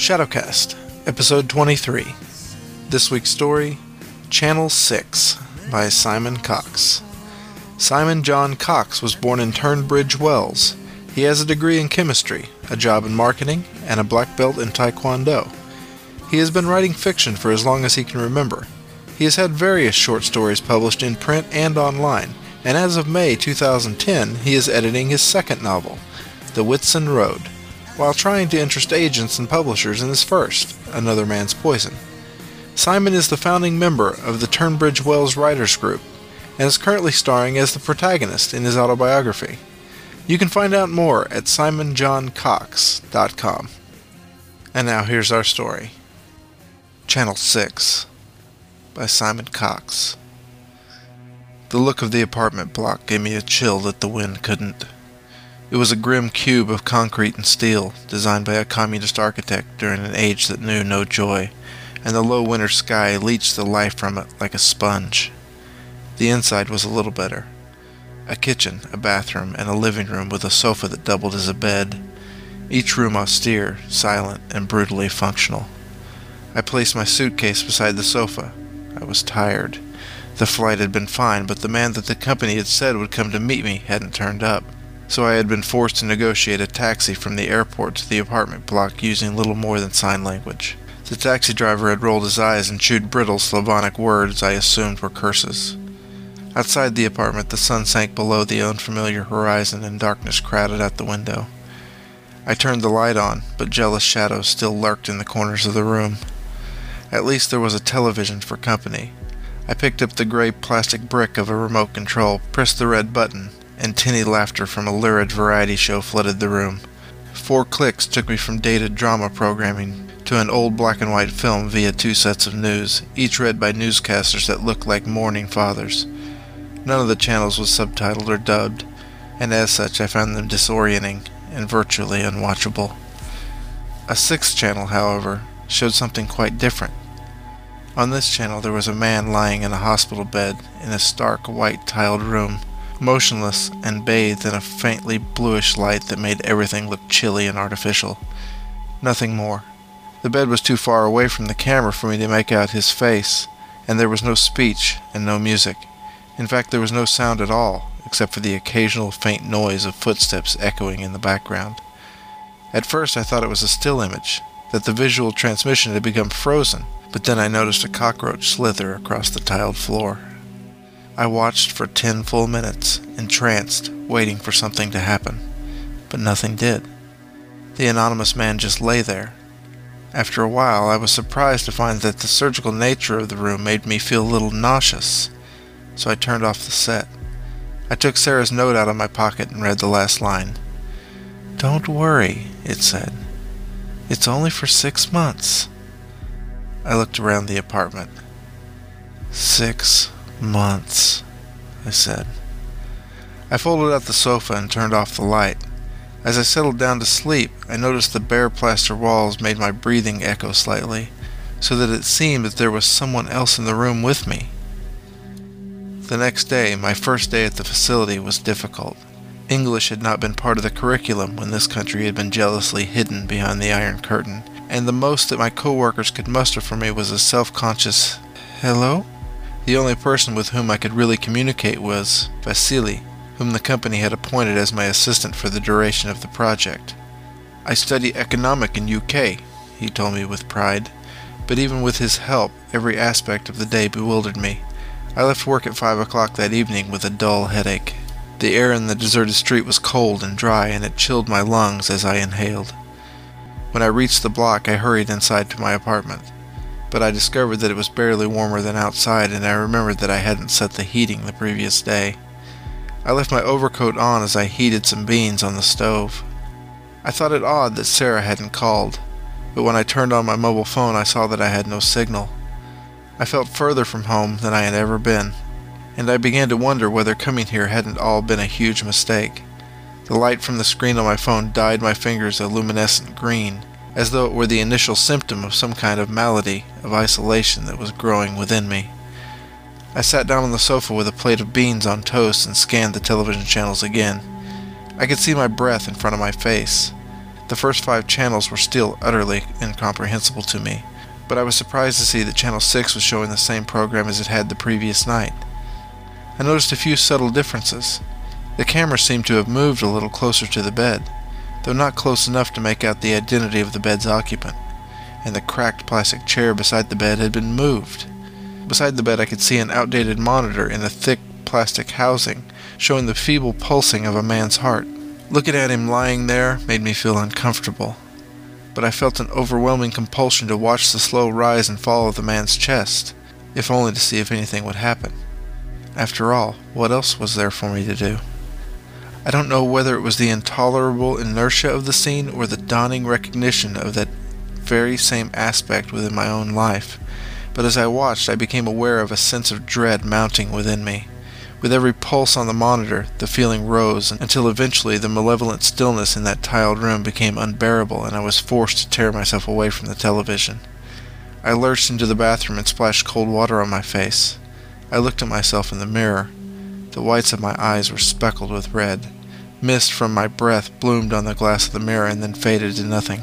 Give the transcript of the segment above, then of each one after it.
Shadowcast, Episode 23. This week's story, Channel 6, by Simon Cox. Simon John Cox was born in Turnbridge Wells. He has a degree in chemistry, a job in marketing, and a black belt in Taekwondo. He has been writing fiction for as long as he can remember. He has had various short stories published in print and online, and as of May 2010, he is editing his second novel, The Whitsun Road, while trying to interest agents and publishers in his first, Another Man's Poison. Simon is the founding member of the Turnbridge Wells Writers Group, and is currently starring as the protagonist in his autobiography. You can find out more at simonjohncox.com. And now here's our story. Channel 6, by Simon Cox. The look of the apartment block gave me a chill that the wind couldn't. It was a grim cube of concrete and steel, designed by a communist architect during an age that knew no joy, and the low winter sky leached the life from it like a sponge. The inside was a little better. A kitchen, a bathroom, and a living room with a sofa that doubled as a bed. Each room austere, silent, and brutally functional. I placed my suitcase beside the sofa. I was tired. The flight had been fine, but the man that the company had said would come to meet me hadn't turned up. So I had been forced to negotiate a taxi from the airport to the apartment block using little more than sign language. The taxi driver had rolled his eyes and chewed brittle Slavonic words I assumed were curses. Outside the apartment, the sun sank below the unfamiliar horizon and darkness crowded out the window. I turned the light on, but jealous shadows still lurked in the corners of the room. At least there was a television for company. I picked up the gray plastic brick of a remote control, pressed the red button, and tinny laughter from a lurid variety show flooded the room. 4 clicks took me from dated drama programming to an old black and white film via 2 sets of news, each read by newscasters that looked like mourning fathers. None of the channels was subtitled or dubbed, and as such I found them disorienting and virtually unwatchable. A 6th channel, however, showed something quite different. On this channel there was a man lying in a hospital bed in a stark white tiled room, motionless and bathed in a faintly bluish light that made everything look chilly and artificial. Nothing more. The bed was too far away from the camera for me to make out his face, and there was no speech and no music. In fact, there was no sound at all, except for the occasional faint noise of footsteps echoing in the background. At first I thought it was a still image, that the visual transmission had become frozen, but then I noticed a cockroach slither across the tiled floor. I watched for 10 full minutes, entranced, waiting for something to happen, but nothing did. The anonymous man just lay there. After a while, I was surprised to find that the surgical nature of the room made me feel a little nauseous, so I turned off the set. I took Sarah's note out of my pocket and read the last line. "Don't worry," it said. "It's only for 6 months." I looked around the apartment. 6 months, I said. I folded out the sofa and turned off the light. As I settled down to sleep, I noticed the bare plaster walls made my breathing echo slightly, so that it seemed that there was someone else in the room with me. The next day, my first day at the facility, was difficult. English had not been part of the curriculum when this country had been jealously hidden behind the Iron Curtain, and the most that my co-workers could muster for me was a self-conscious, "Hello?" The only person with whom I could really communicate was Vasily, whom the company had appointed as my assistant for the duration of the project. "I study economic in UK," he told me with pride, but even with his help, every aspect of the day bewildered me. I left work at 5 o'clock that evening with a dull headache. The air in the deserted street was cold and dry, and it chilled my lungs as I inhaled. When I reached the block, I hurried inside to my apartment. But I discovered that it was barely warmer than outside, and I remembered that I hadn't set the heating the previous day. I left my overcoat on as I heated some beans on the stove. I thought it odd that Sarah hadn't called, but when I turned on my mobile phone I saw that I had no signal. I felt further from home than I had ever been, and I began to wonder whether coming here hadn't all been a huge mistake. The light from the screen on my phone dyed my fingers a luminescent green, as though it were the initial symptom of some kind of malady, of isolation that was growing within me. I sat down on the sofa with a plate of beans on toast and scanned the television channels again. I could see my breath in front of my face. The first 5 channels were still utterly incomprehensible to me, but I was surprised to see that Channel 6 was showing the same program as it had the previous night. I noticed a few subtle differences. The camera seemed to have moved a little closer to the bed, though not close enough to make out the identity of the bed's occupant, and the cracked plastic chair beside the bed had been moved. Beside the bed I could see an outdated monitor in a thick plastic housing, showing the feeble pulsing of a man's heart. Looking at him lying there made me feel uncomfortable, but I felt an overwhelming compulsion to watch the slow rise and fall of the man's chest, if only to see if anything would happen. After all, what else was there for me to do? I don't know whether it was the intolerable inertia of the scene or the dawning recognition of that very same aspect within my own life, but as I watched I became aware of a sense of dread mounting within me. With every pulse on the monitor, the feeling rose, until eventually the malevolent stillness in that tiled room became unbearable and I was forced to tear myself away from the television. I lurched into the bathroom and splashed cold water on my face. I looked at myself in the mirror. The whites of my eyes were speckled with red. Mist from my breath bloomed on the glass of the mirror and then faded to nothing.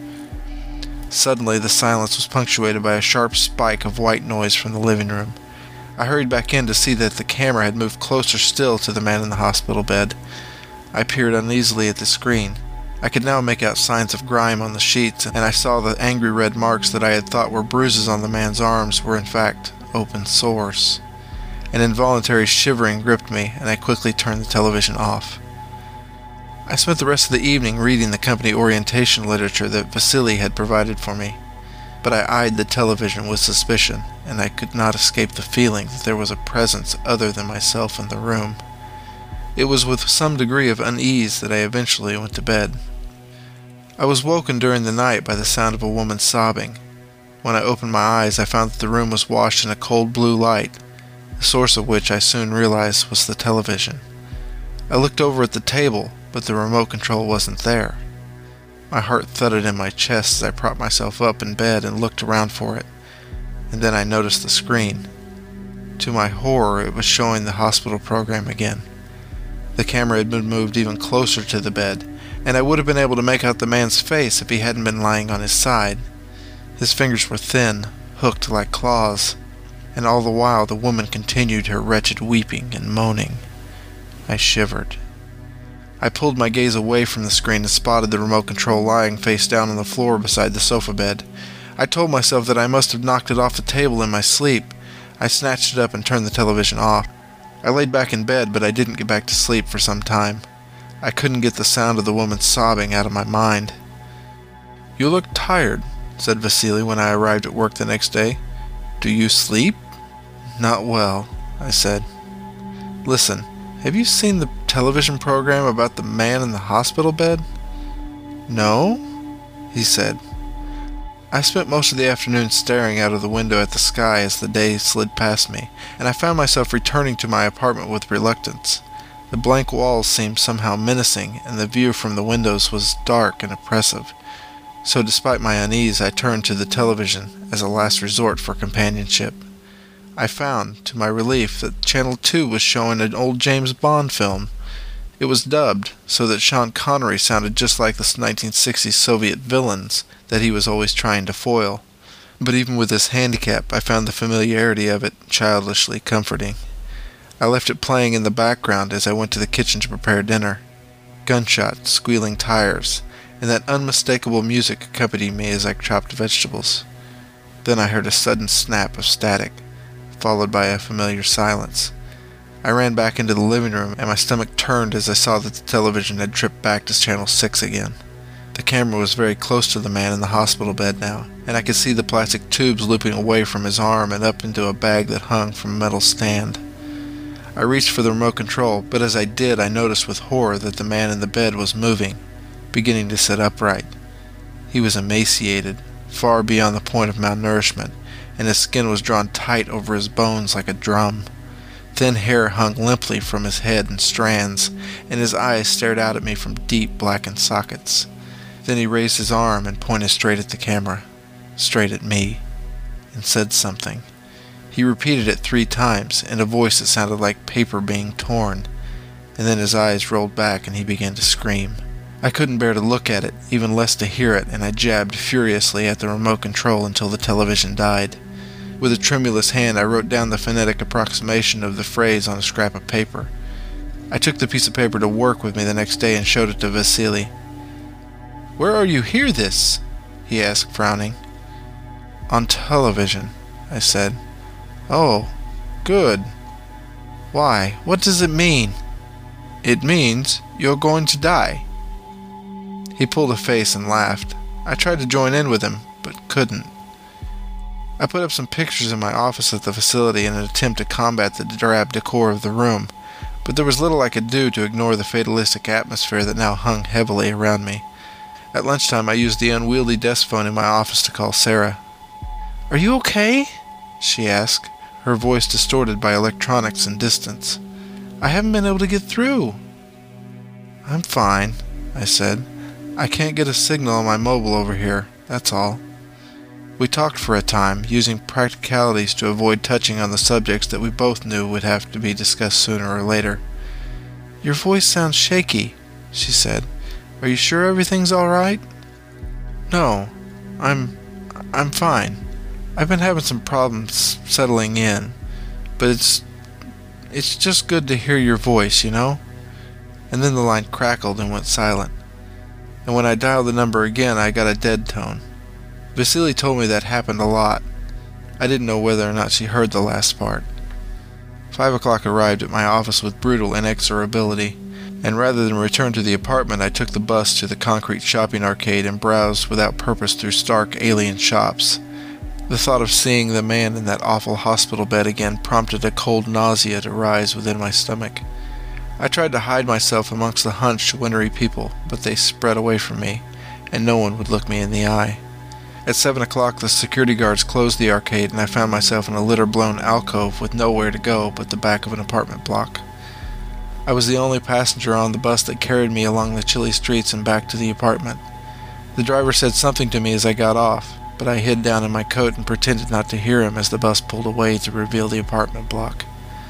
Suddenly the silence was punctuated by a sharp spike of white noise from the living room. I hurried back in to see that the camera had moved closer still to the man in the hospital bed. I peered uneasily at the screen. I could now make out signs of grime on the sheets, and I saw the angry red marks that I had thought were bruises on the man's arms were in fact open sores. An involuntary shivering gripped me, and I quickly turned the television off. I spent the rest of the evening reading the company orientation literature that Vasily had provided for me, but I eyed the television with suspicion, and I could not escape the feeling that there was a presence other than myself in the room. It was with some degree of unease that I eventually went to bed. I was woken during the night by the sound of a woman sobbing. When I opened my eyes, I found that the room was washed in a cold blue light, the source of which I soon realized was the television. I looked over at the table, but the remote control wasn't there. My heart thudded in my chest as I propped myself up in bed and looked around for it, and then I noticed the screen. To my horror, it was showing the hospital program again. The camera had been moved even closer to the bed, and I would have been able to make out the man's face if he hadn't been lying on his side. His fingers were thin, hooked like claws, and all the while the woman continued her wretched weeping and moaning. I shivered. I pulled my gaze away from the screen and spotted the remote control lying face down on the floor beside the sofa bed. I told myself that I must have knocked it off the table in my sleep. I snatched it up and turned the television off. I laid back in bed, but I didn't get back to sleep for some time. I couldn't get the sound of the woman sobbing out of my mind. "You look tired," said Vasily when I arrived at work the next day. "Do you sleep?" "Not well," I said. "Listen, have you seen the television program about the man in the hospital bed?" "No," he said. I spent most of the afternoon staring out of the window at the sky as the day slid past me, and I found myself returning to my apartment with reluctance. The blank walls seemed somehow menacing, and the view from the windows was dark and oppressive. So despite my unease, I turned to the television as a last resort for companionship. I found, to my relief, that Channel 2 was showing an old James Bond film. It was dubbed, so that Sean Connery sounded just like the 1960s Soviet villains that he was always trying to foil. But even with this handicap, I found the familiarity of it childishly comforting. I left it playing in the background as I went to the kitchen to prepare dinner. Gunshots, squealing tires, and that unmistakable music accompanied me as I chopped vegetables. Then I heard a sudden snap of static, followed by a familiar silence. I ran back into the living room, and my stomach turned as I saw that the television had tripped back to Channel 6 again. The camera was very close to the man in the hospital bed now, and I could see the plastic tubes looping away from his arm and up into a bag that hung from a metal stand. I reached for the remote control, but as I did, I noticed with horror that the man in the bed was moving, beginning to sit upright. He was emaciated, far beyond the point of malnourishment, and his skin was drawn tight over his bones like a drum. Thin hair hung limply from his head in strands, and his eyes stared out at me from deep blackened sockets. Then he raised his arm and pointed straight at the camera, straight at me, and said something. He repeated it 3 times in a voice that sounded like paper being torn, and then his eyes rolled back and he began to scream. I couldn't bear to look at it, even less to hear it, and I jabbed furiously at the remote control until the television died. With a tremulous hand, I wrote down the phonetic approximation of the phrase on a scrap of paper. I took the piece of paper to work with me the next day and showed it to Vasily. "Where are you hear this?" he asked, frowning. "On television," I said. "Oh, good. Why, what does it mean?" "It means you're going to die." He pulled a face and laughed. I tried to join in with him, but couldn't. I put up some pictures in my office at the facility in an attempt to combat the drab decor of the room, but there was little I could do to ignore the fatalistic atmosphere that now hung heavily around me. At lunchtime, I used the unwieldy desk phone in my office to call Sarah. "Are you okay?" she asked, her voice distorted by electronics and distance. "I haven't been able to get through." "I'm fine," I said. "I can't get a signal on my mobile over here, that's all." We talked for a time, using practicalities to avoid touching on the subjects that we both knew would have to be discussed sooner or later. "Your voice sounds shaky," she said. "Are you sure everything's all right?" "No, I'm fine. I've been having some problems settling in, but it's just good to hear your voice, you know?" And then the line crackled and went silent. And when I dialed the number again, I got a dead tone. Vasily told me that happened a lot. I didn't know whether or not she heard the last part. 5 o'clock arrived at my office with brutal inexorability, and rather than return to the apartment, I took the bus to the concrete shopping arcade and browsed without purpose through stark alien shops. The thought of seeing the man in that awful hospital bed again prompted a cold nausea to rise within my stomach. I tried to hide myself amongst the hunched, wintry people, but they spread away from me, and no one would look me in the eye. At 7 o'clock, the security guards closed the arcade, and I found myself in a litter-blown alcove with nowhere to go but the back of an apartment block. I was the only passenger on the bus that carried me along the chilly streets and back to the apartment. The driver said something to me as I got off, but I hid down in my coat and pretended not to hear him as the bus pulled away to reveal the apartment block.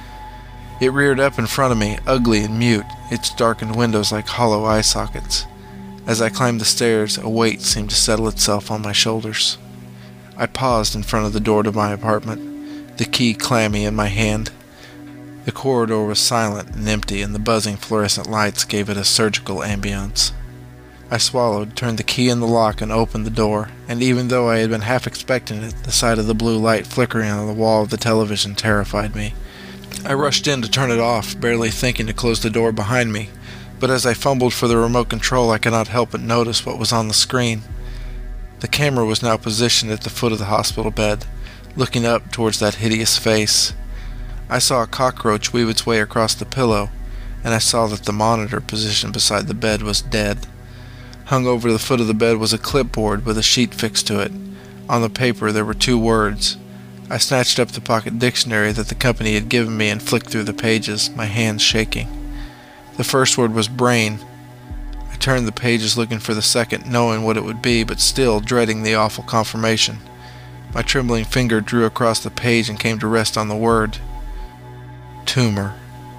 It reared up in front of me, ugly and mute, its darkened windows like hollow eye sockets. As I climbed the stairs, a weight seemed to settle itself on my shoulders. I paused in front of the door to my apartment, the key clammy in my hand. The corridor was silent and empty, and the buzzing fluorescent lights gave it a surgical ambience. I swallowed, turned the key in the lock, and opened the door, and even though I had been half expecting it, the sight of the blue light flickering on the wall of the television terrified me. I rushed in to turn it off, barely thinking to close the door behind me, but as I fumbled for the remote control, I could not help but notice what was on the screen. The camera was now positioned at the foot of the hospital bed, looking up towards that hideous face. I saw a cockroach weave its way across the pillow, and I saw that the monitor positioned beside the bed was dead. Hung over the foot of the bed was a clipboard with a sheet fixed to it. On the paper there were 2 words. I snatched up the pocket dictionary that the company had given me and flicked through the pages, my hands shaking. The first word was brain. I turned the pages looking for the second, knowing what it would be, but still dreading the awful confirmation. My trembling finger drew across the page and came to rest on the word. Tumor.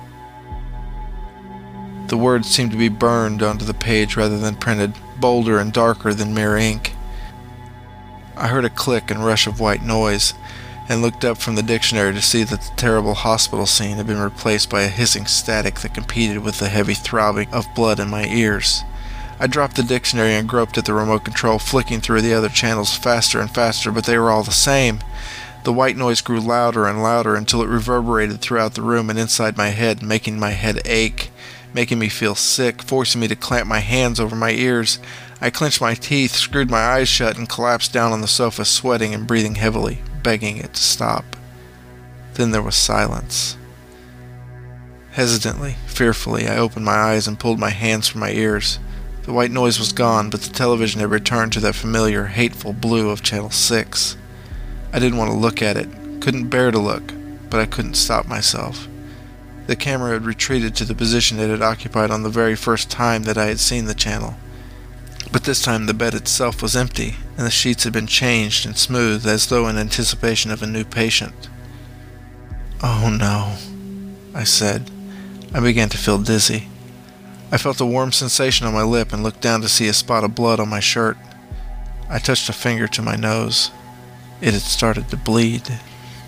The words seemed to be burned onto the page rather than printed, bolder and darker than mere ink. I heard a click and rush of white noise, and looked up from the dictionary to see that the terrible hospital scene had been replaced by a hissing static that competed with the heavy throbbing of blood in my ears. I dropped the dictionary and groped at the remote control, flicking through the other channels faster and faster, but they were all the same. The white noise grew louder and louder until it reverberated throughout the room and inside my head, making my head ache, making me feel sick, forcing me to clamp my hands over my ears. I clenched my teeth, screwed my eyes shut, and collapsed down on the sofa, sweating and breathing heavily, begging it to stop. Then there was silence. Hesitantly, fearfully, I opened my eyes and pulled my hands from my ears. The white noise was gone, but the television had returned to that familiar, hateful blue of Channel 6. I didn't want to look at it, couldn't bear to look, but I couldn't stop myself. The camera had retreated to the position it had occupied on the very first time that I had seen the channel. But this time the bed itself was empty, and the sheets had been changed and smoothed as though in anticipation of a new patient. "Oh no," I said. I began to feel dizzy. I felt a warm sensation on my lip and looked down to see a spot of blood on my shirt. I touched a finger to my nose. It had started to bleed.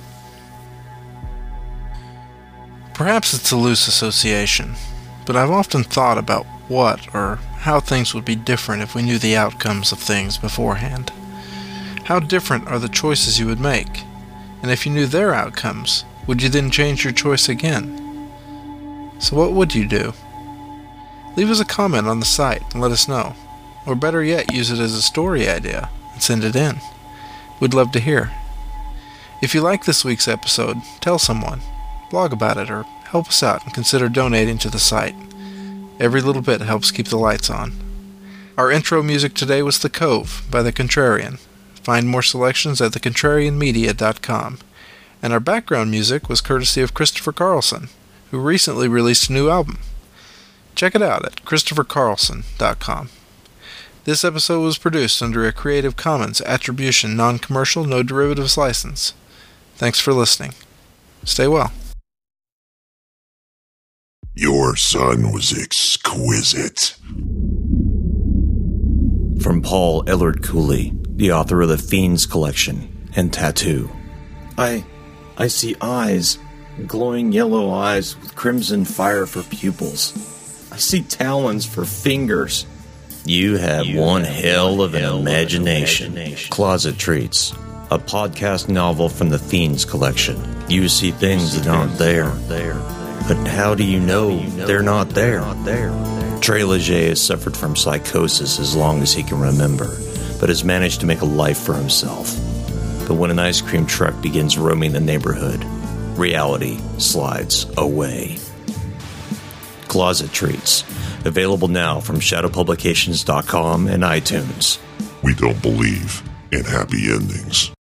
Perhaps it's a loose association, but I've often thought about what or how things would be different if we knew the outcomes of things beforehand. How different are the choices you would make? And if you knew their outcomes, would you then change your choice again? So what would you do? Leave us a comment on the site and let us know. Or better yet, use it as a story idea and send it in. We'd love to hear. If you like this week's episode, tell someone, blog about it, or help us out and consider donating to the site. Every little bit helps keep the lights on. Our intro music today was The Cove by The Contrarian. Find more selections at thecontrarianmedia.com. And our background music was courtesy of Christopher Carlson, who recently released a new album. Check it out at christophercarlson.com. This episode was produced under a Creative Commons Attribution Non-Commercial No Derivatives license. Thanks for listening. Stay well. Your son was exquisite. From Paul Ellard Cooley, the author of The Fiends Collection and Tattoo. I see eyes, glowing yellow eyes with crimson fire for pupils. I see talons for fingers. You have one hell of an imagination. Closet Treats, a podcast novel from The Fiends Collection. You see things that aren't there. But how do you know they're not there? Trey Leger has suffered from psychosis as long as he can remember, but has managed to make a life for himself. But when an ice cream truck begins roaming the neighborhood, reality slides away. Closet Treats, available now from shadowpublications.com and iTunes. We don't believe in happy endings.